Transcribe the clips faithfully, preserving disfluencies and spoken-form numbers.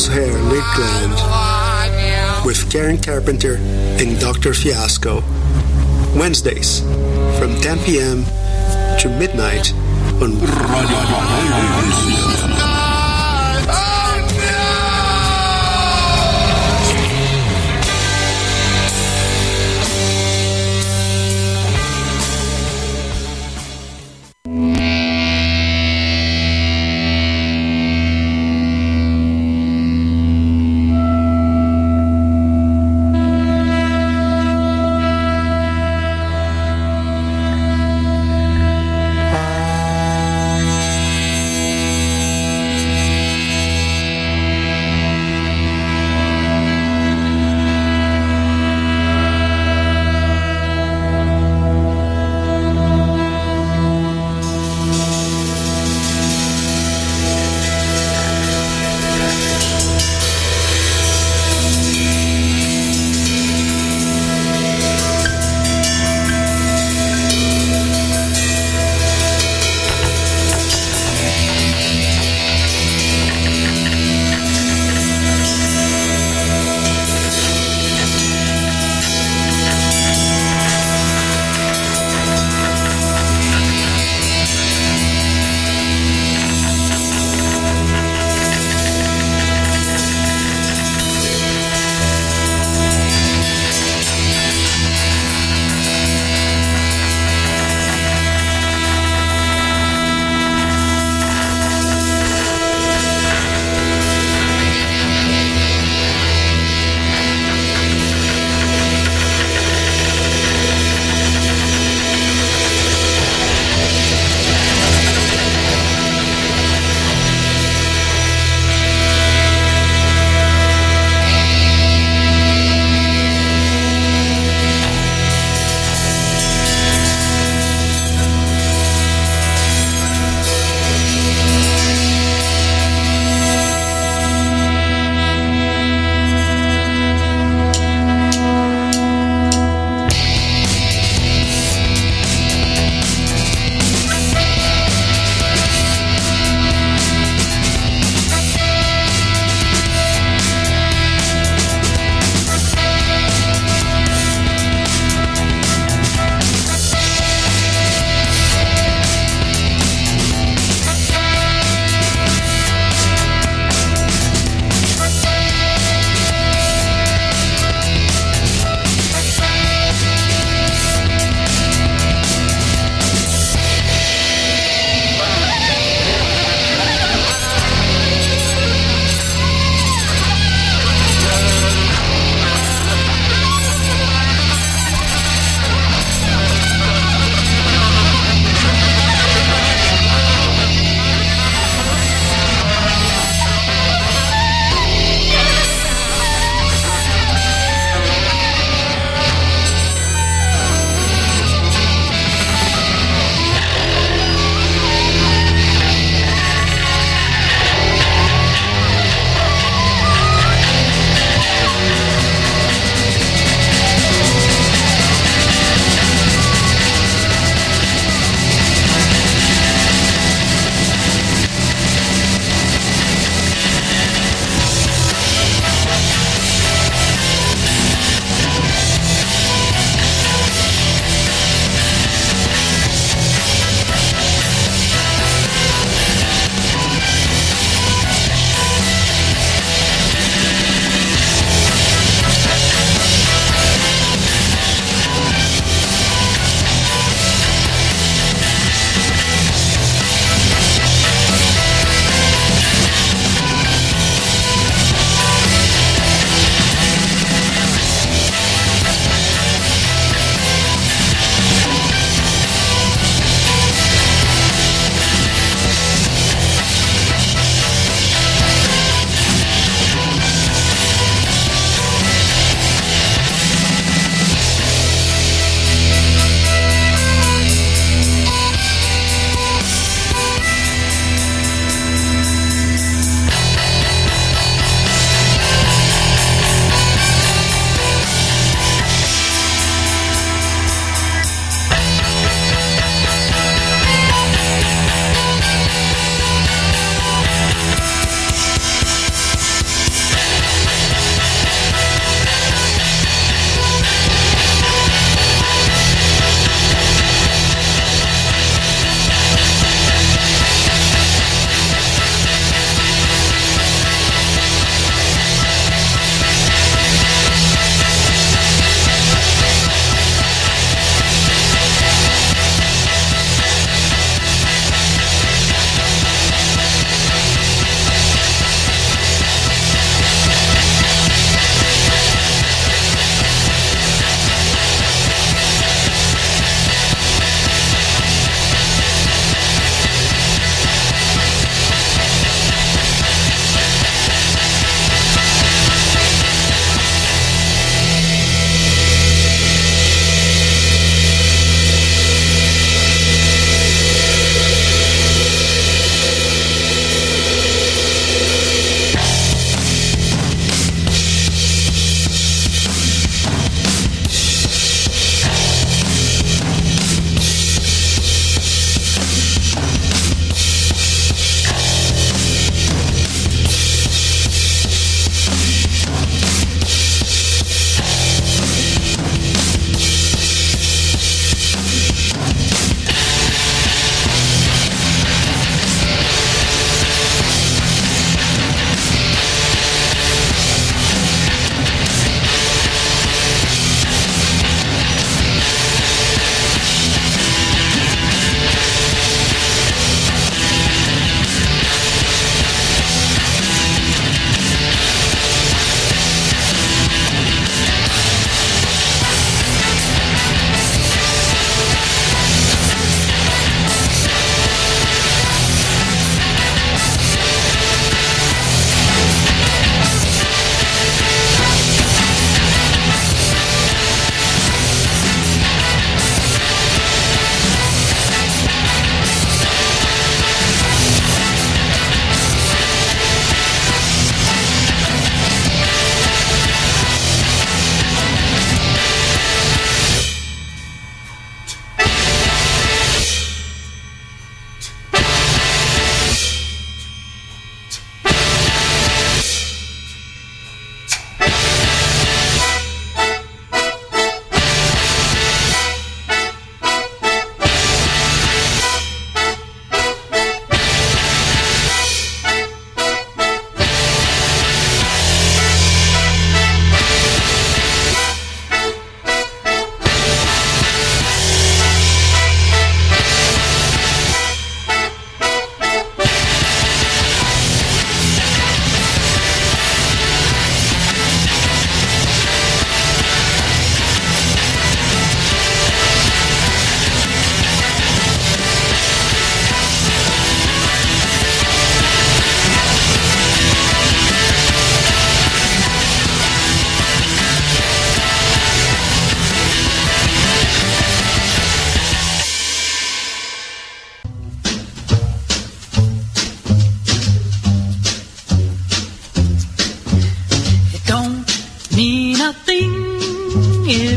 Bull's Hair Lakeland with Karen Carpenter and Doctor Fiasco. Wednesdays from ten p.m. to midnight on Radio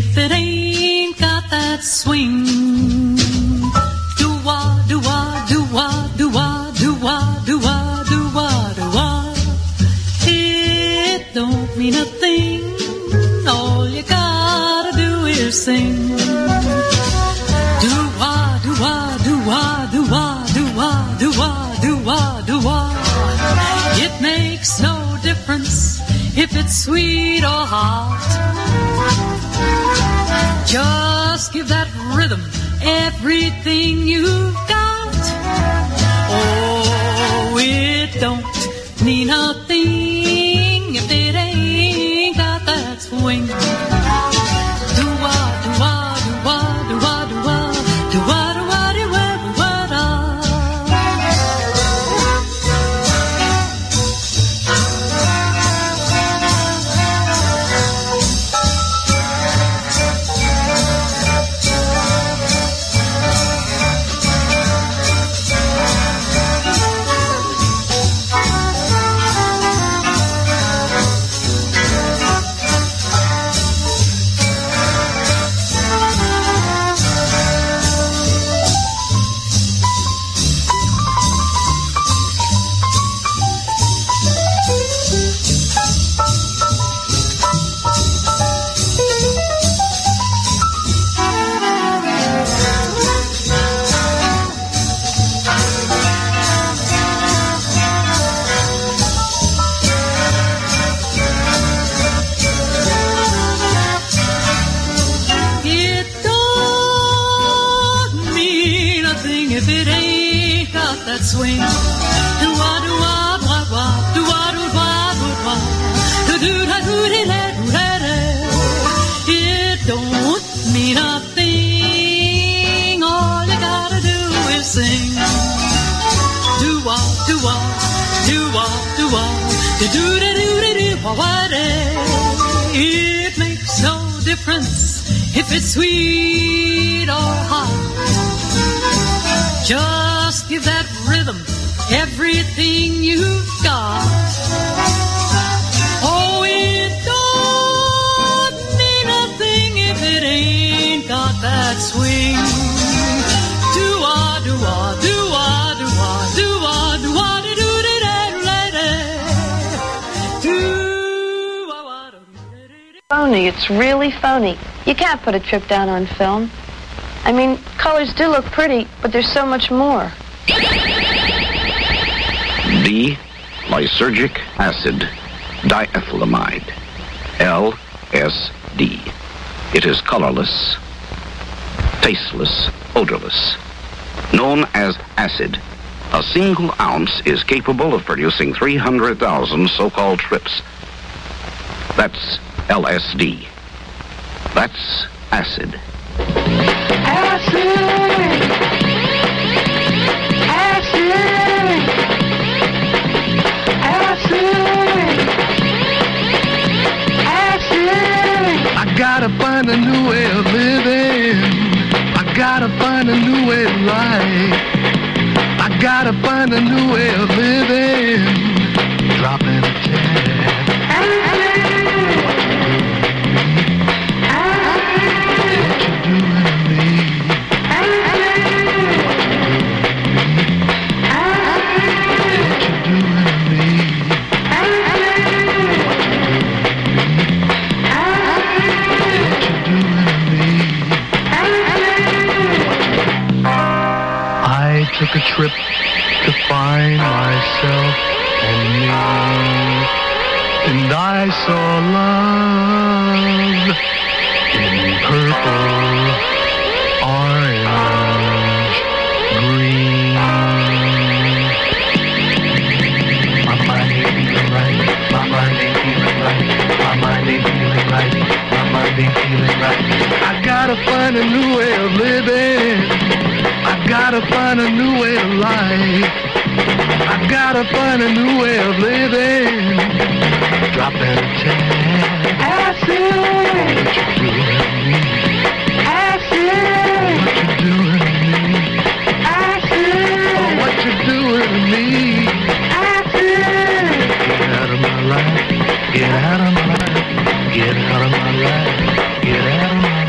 if it ain't got that swing. Do-wah, do-wah, do-wah, do-wah, do-wah, do-wah, do-wah, do-wah. It don't mean a thing. All you gotta do is sing. Do-wah, do-wah, do-wah, do-wah, do-wah, do-wah, do-wah, do-wah. It makes no difference if it's sweet or hot. Just give that rhythm everything you've got. Oh, it don't mean a thing if it ain't got that swing. Do-wah, do-wah, do-wah, do-wah, do-wah, do-wah, do-wah, do-wah, do-wah, do. Swing. Do-wah, do-wah, wah, wah, do-wah, do-wah, do-wah, do-do-da, do-de-da-do-da-da. It don't mean a thing. All you gotta do is sing. Do-wah, do-wah, do-wah, do-wah, do-do-da-do-da-do-wah-wah-da. It makes no difference if it's sweet or hot. Just give that rhythm everything you've got. Oh, it don't mean a thing if it ain't got that swing. Do-wah, do-wah, do-wah, do-wah, do-wah, do-wah, do-do-da-da-da-da. Do-wah-wah-da-da-da-da. Phony, it's really phony. You can't put a trip down on film. I mean, colors do look pretty, but there's so much more. D. Lysergic acid diethylamide. L S D. It is colorless, tasteless, odorless. Known as acid, a single ounce is capable of producing three hundred thousand so-called trips. That's L S D. That's acid. Acid! Acid! Acid! Acid! I gotta find a new way of living. I gotta find a new way of life. I gotta find a new way of living. Dropping a tab. Took a trip to find myself and me, and I saw love in purple, orange, green. My mind ain't feeling right, my mind ain't feeling right, my mind ain't feeling right, my mind ain't feeling right. I gotta find a new way of living. I gotta find a new way of life. I gotta find a new way of living. Dropping a tab. Acid. What you doing to me? Acid. What you doing to me? Acid. Oh, what you doing to me? Acid. Get out of my life. Get out of my life. Get out of my life. Get out of my life.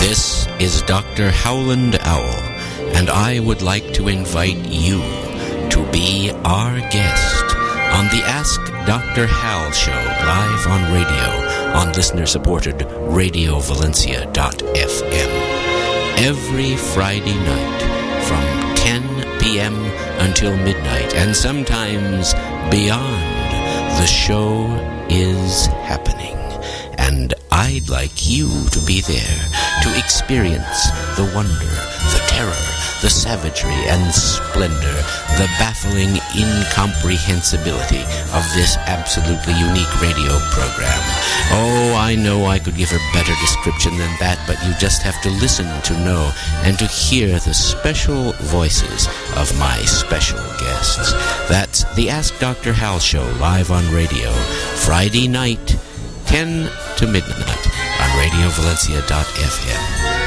This is Doctor Howland Owl, and I would like to invite you to be our guest on the Ask Doctor Hal show live on radio on listener-supported radio valencia dot f m every Friday night from ten p.m. until midnight, and sometimes beyond. The show is happening, and I'd like you to be there to experience the wonder, the terror, the savagery and splendor, the baffling incomprehensibility of this absolutely unique radio program. Oh, I know I could give a better description than that, but you just have to listen to know and to hear the special voices of my special guests. That's the Ask Doctor Hal show live on radio, Friday night, ten to midnight on radio valencia dot f m.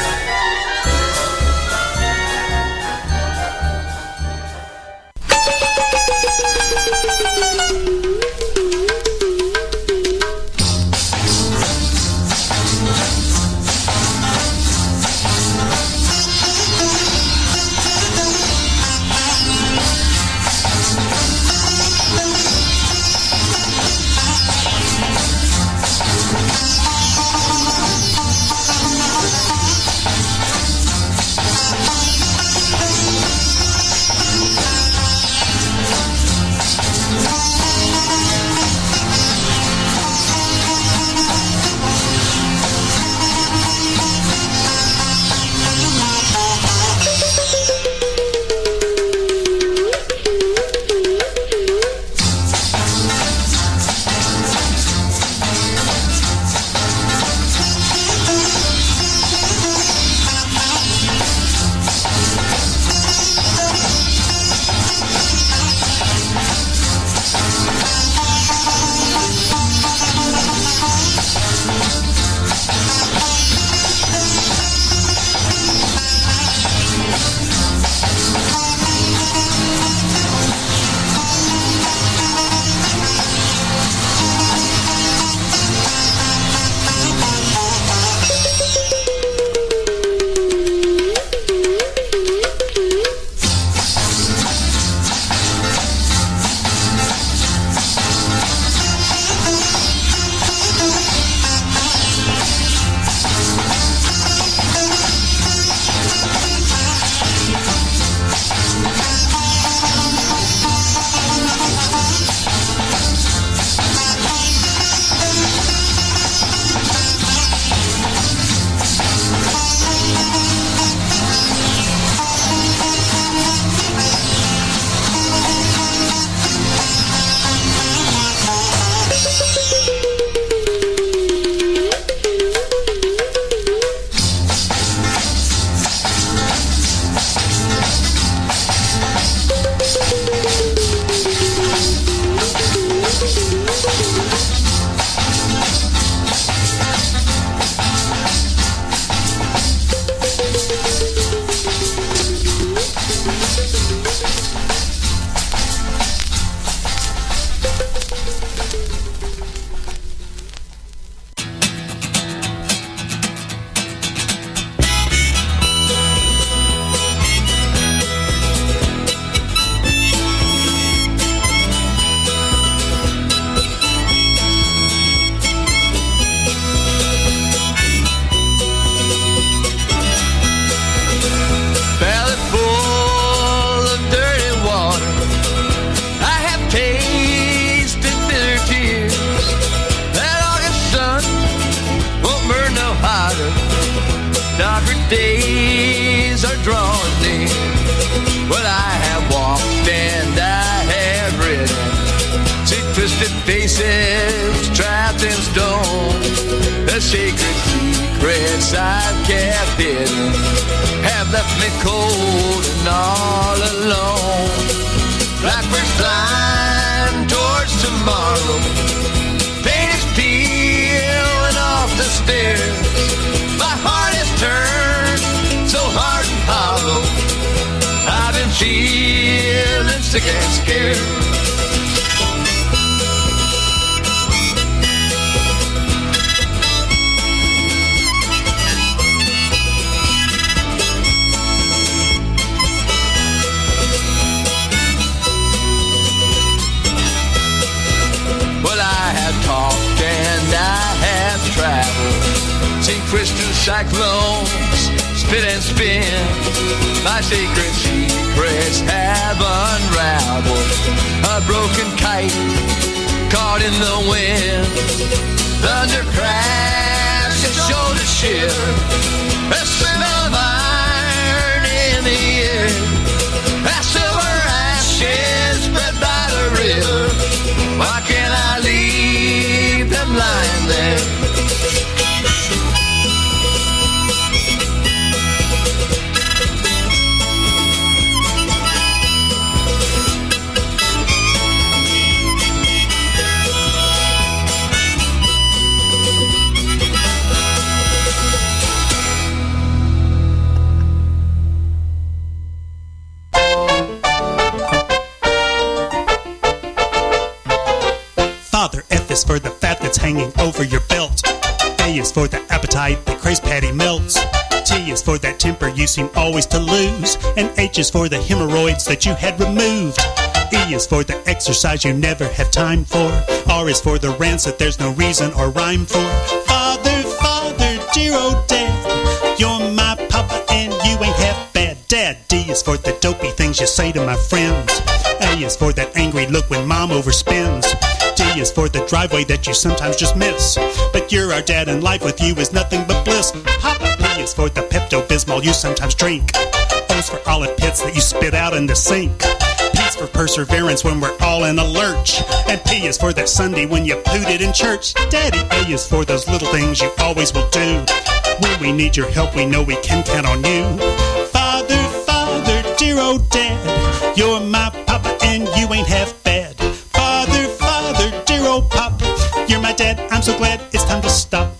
Days are drawing near. Well, I have walked and I have ridden, see twisted faces trapped in stone. The sacred secrets I've kept hidden have left me cold and all alone. Blackbirds flying towards tomorrow, pain is peeling off the stairs. My heart is turned so hard and hollow, I've been feeling sick and scared. cyclones spit and spin. My sacred secrets have unraveled. A broken kite caught in the wind. Thunder crash and shoulder shiver. A smell of iron in the air. As silver ashes spread by the river. Why can't I leave them lying there? Father, F is for the fat that's hanging over your belt. A is for the appetite that craves patty melts. T is for that temper you seem always to lose. And H is for the hemorrhoids that you had removed. E is for the exercise you never have time for. R is for the rants that there's no reason or rhyme for. Father, Father, dear old Dad, you're my papa and you ain't half bad. Dad, D is for the dopey things you say to my friends. A is for that angry look when mom overspends. D is for the driveway that you sometimes just miss. But you're our dad and life with you is nothing but bliss. Papa. P is for the Pepto-Bismol you sometimes drink. O's for olive pits that you spit out in the sink. P is for perseverance when we're all in a lurch. And P is for that Sunday when you pooted in church. Daddy. A is for those little things you always will do. When we need your help we know we can count on you. Father, Father, dear old Dad, you're my papa and you ain't half bad. Father, Father, dear old pop, you're my dad, I'm so glad it's time to stop.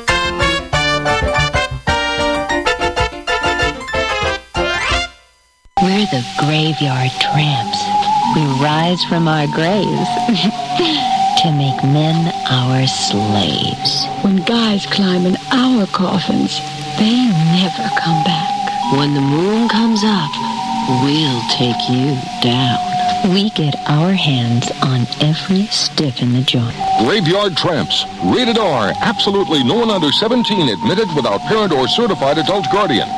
We're the graveyard tramps. We rise from our graves to make men our slaves. When guys climb in our coffins, they never come back. When the moon comes up, we'll take you down. We get our hands on every stick in the joint. Graveyard Tramps. Rated R. Absolutely no one under seventeen admitted without parent or certified adult guardian.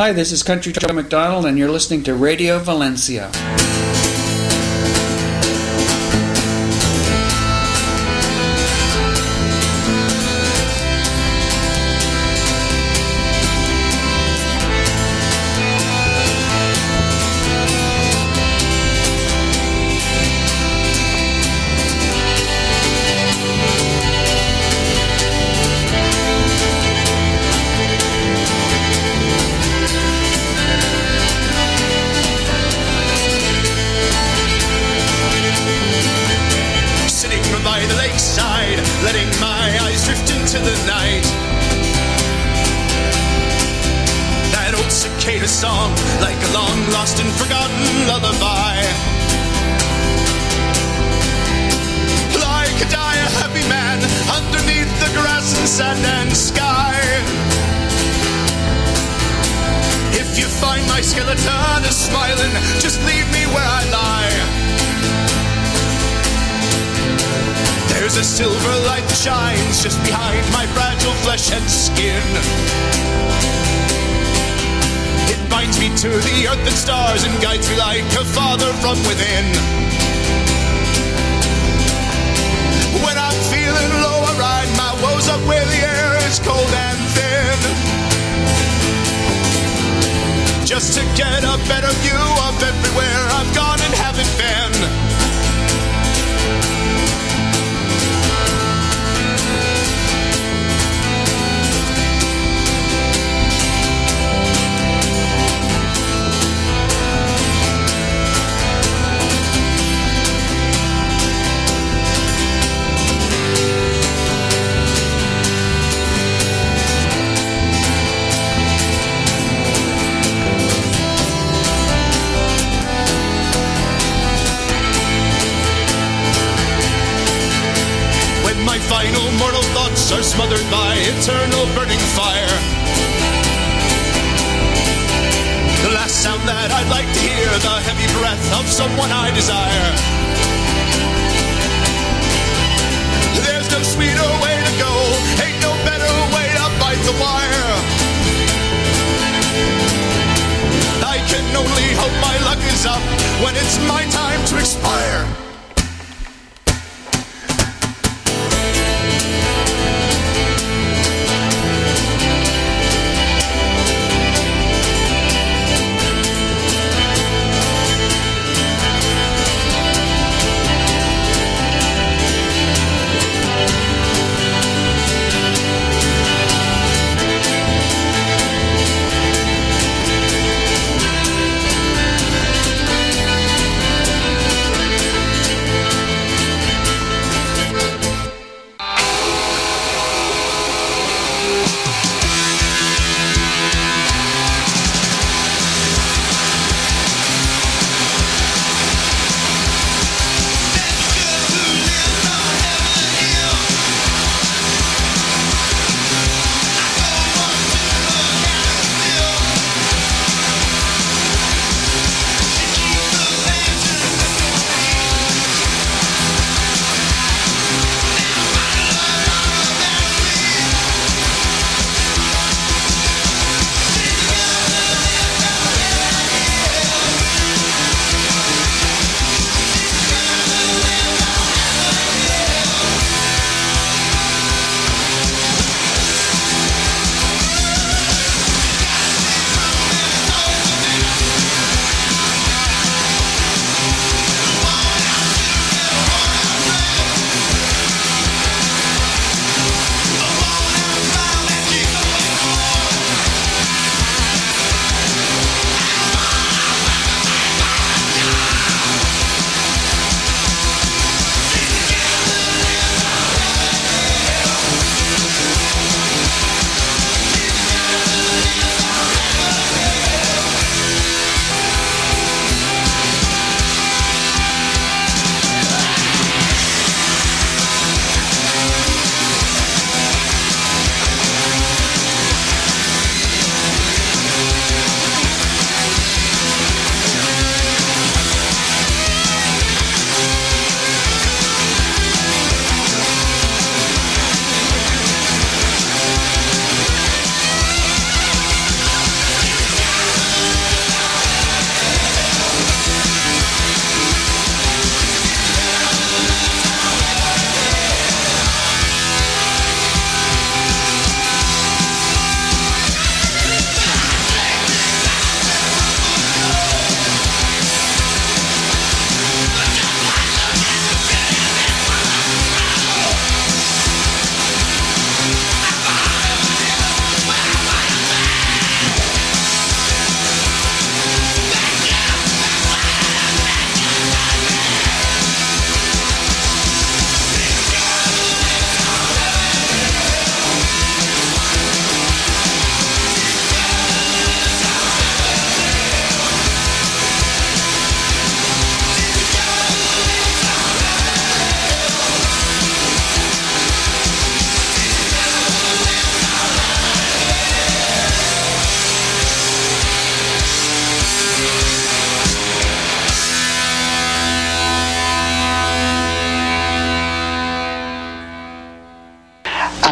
Hi, this is Country Joe McDonald, and you're listening to Radio Valencia.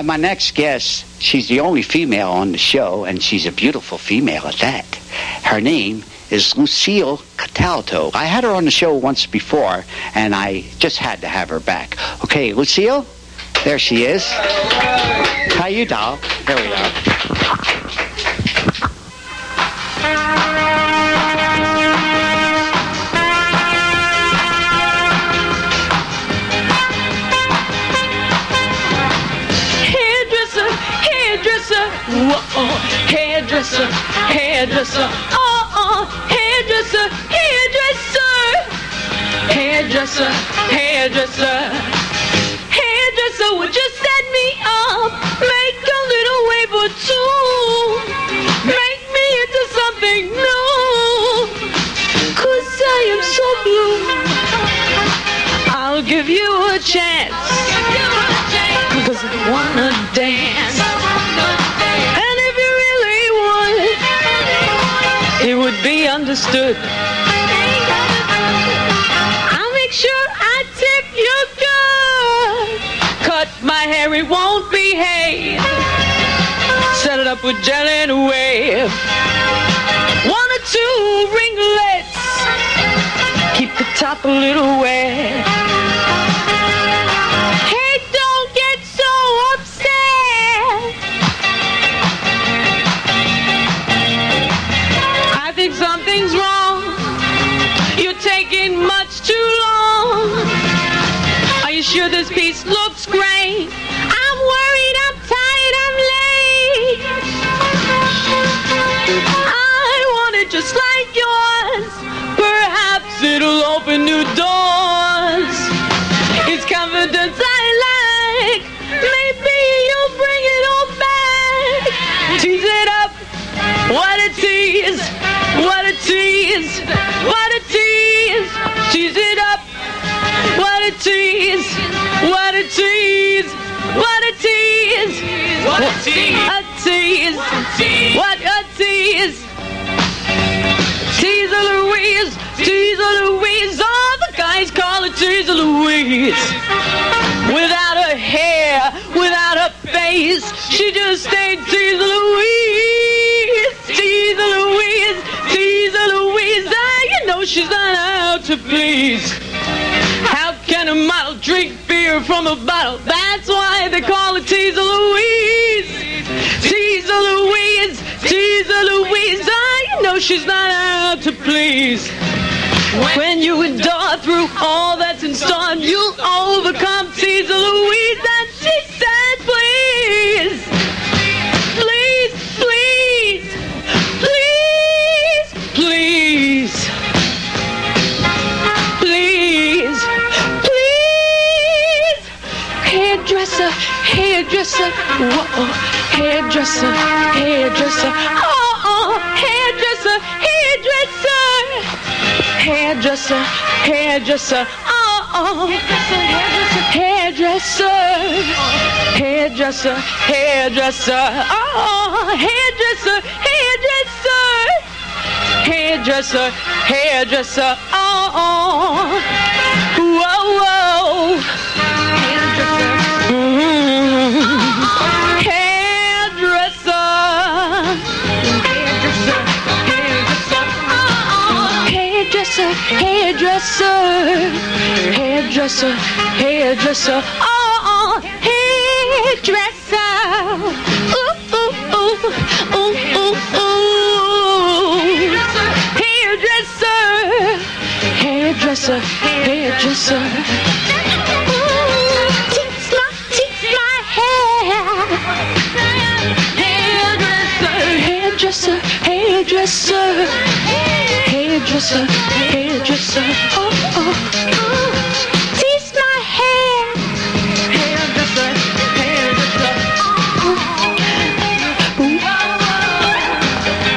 my next guest, she's the only female on the show, and she's a beautiful female at that. Her name is Lucille Cataldo. I had her on the show once before, and I just had to have her back. Okay, Lucille, there she is. How you doll? There we go. Whoa, hairdresser, hairdresser, oh, oh, hairdresser, hairdresser, hairdresser, hairdresser, hairdresser, would you set me up, make a little wave or two, make me into something new, 'cause I am so blue, I'll give you a chance, 'cause I wanna dance. It would be understood. I'll make sure I tip you good. Cut my hair, it won't behave. Set it up with gel and a wave. One or two ringlets. Keep the top a little wet. Hey, don't get so upset. I think something's wrong. You're taking much too long. Are you sure this piece looks great? I'm worried, I'm tired, I'm late. I want it just like yours. Perhaps it'll open new doors. It's confidence I like. Maybe you'll bring it all back. Tease it up. What a tease. What a tease, what a tease, tease it up. What a tease, what a tease, what a tease, what a tease, a tease, what a tease. Teaser Louise, Teaser Louise, all the guys call her Teaser Louise. Without her hair, without her face, she just ain't Teaser Louise, Teaser Louise. Teaser Louise, you know she's not out to please. How can a model drink beer from a bottle? That's why they call her Teaser Louise. Teaser Louise, Teaser Louise, you know she's not out to please. When you endure through all that's in store, you'll overcome Teaser Louise, and she said please. Please, please, please. Please, please, please, hairdresser, hairdresser, whoa, hairdresser, hairdresser, oh, oh, hairdresser, hairdresser, hairdresser, hairdresser, oh, oh, hairdresser, hairdresser, hairdresser, oh, hairdresser, hairdresser. Hairdresser, hairdresser, oh, oh, whoa, whoa, hairdresser, mm-hmm. Hairdresser, hairdresser, hairdresser, oh, hairdresser, hairdresser, hairdresser, hairdresser, oh, hairdresser, ooh, ooh, ooh, ooh, ooh, ooh. Hairdresser, hairdresser, tease my, tease my hair. Hairdresser, hairdresser, hairdresser, hairdresser,